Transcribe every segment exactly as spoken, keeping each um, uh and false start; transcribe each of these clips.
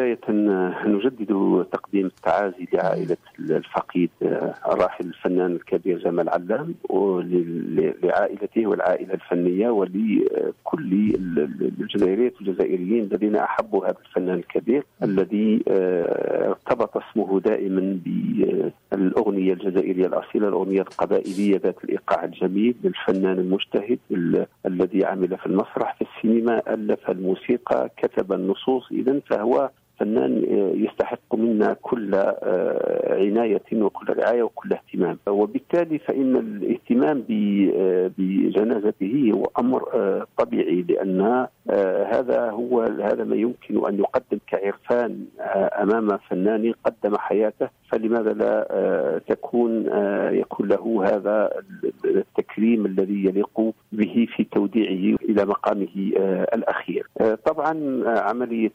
بداية نجدد تقديم التعازي لعائلة الفقيد الراحل الفنان الكبير جمال علام، ولعائلته والعائلة الفنية ولكل الجزائرية والجزائريين الذين أحبوا هذا الفنان الكبير الذي ارتبط اسمه دائما بالأغنية الجزائرية الأصيلة، الأغنية القبائلية ذات الإيقاع الجميل للفنان المجتهد الذي عمل في المسرح، في السينما، ألف الموسيقى، كتب النصوص. إذن فهو فنان يستحق منا كل عناية وكل رعاية وكل اهتمام، وبالتالي فإن الاهتمام بجنازته هو أمر طبيعي، لأن هذا هو هذا ما يمكن أن يقدم كعرفان أمام فنان قدم حياته، فلماذا لا تكون يكون له هذا التكريم الذي يليق به في توديعه إلى مقامه الأخير. طبعا عملية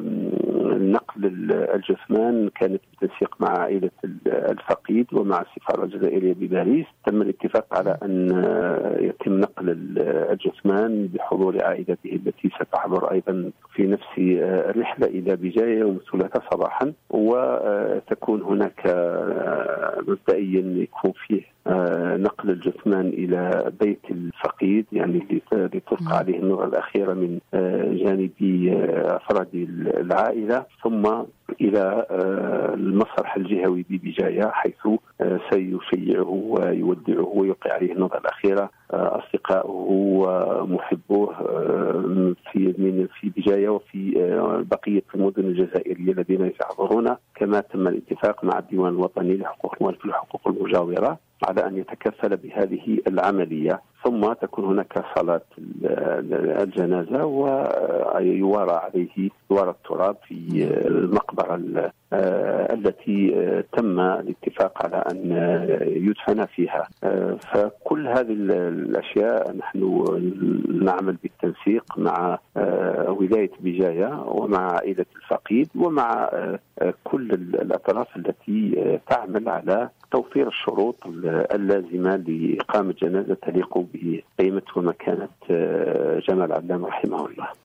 نقل الجثمان كانت بالتنسيق مع عائلة الفقيد ومع السفارة الجزائرية بباريس. تم الاتفاق على أن يتم نقل الجثمان بحضور عائلته التي ستحضر أيضا في نفس الرحلة إلى بجاية يوم الثلاثاء صباحا، وتكون هناك مبدئيا يكون فيه نقل الجثمان إلى بيت الفقيد، يعني لتلقى عليه النظرة الأخيرة من جانب أفراد العائلة، ثم إلى المسرح الجهوي ببجاية حيث سيشيعه ويودعه ويلقي عليه النظرة الأخيرة أصدقائه ومحبوه في من في بجاية وفي بقية المدن الجزائرية الذين سيحضرون، كما تم الاتفاق مع الديوان الوطني لحقوق الموالف والحقوق المجاورة على أن يتكفل بهذه العملية. ثم تكون هناك صلاة الجنازة ويوارى عليه يوارى التراب في المقبرة التي تم الاتفاق على أن يدفن فيها. فكل هذه الأشياء نحن نعمل بالتنسيق مع ولاية بجاية ومع عائلة الفقيد ومع كل الأطراف التي تعمل على توفير الشروط اللازمة لإقامة جنازة تليق بقيمة ومكانة جمال علام رحمه الله.